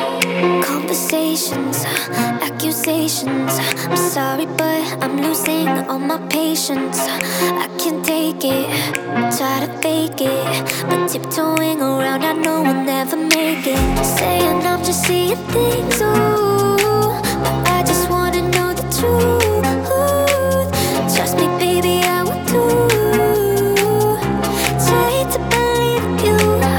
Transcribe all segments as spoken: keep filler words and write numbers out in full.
Conversations, accusations. I'm sorry, but I'm losing all my patience. I can't take it, try to fake it, but tiptoeing around, I know we'll never make it. Saying I'm just seeing things, ooh, but I just wanna know the truth. Trust me, baby, I will do. Try to believe you.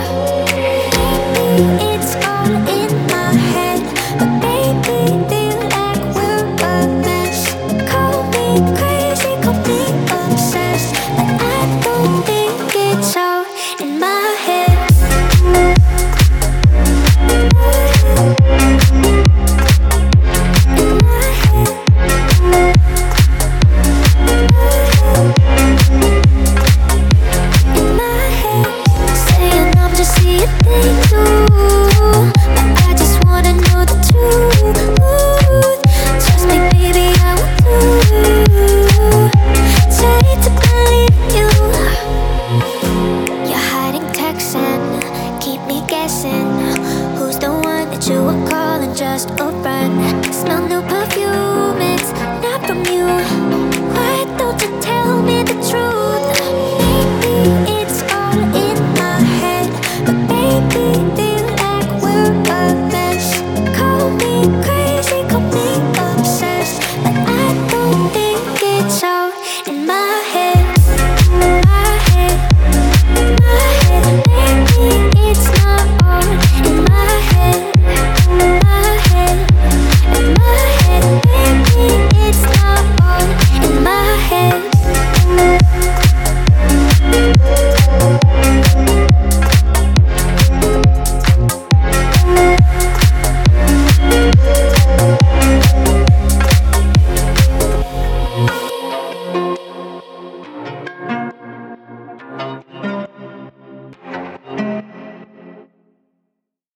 Maybe it's all in my head, but baby, feel like we're a mess. Call me crazy, call me obsessed, but I don't think it's all in my head. Who's the one that you are calling just a friend? Smell new perfume, it's not from you. Why don't you tell me the truth?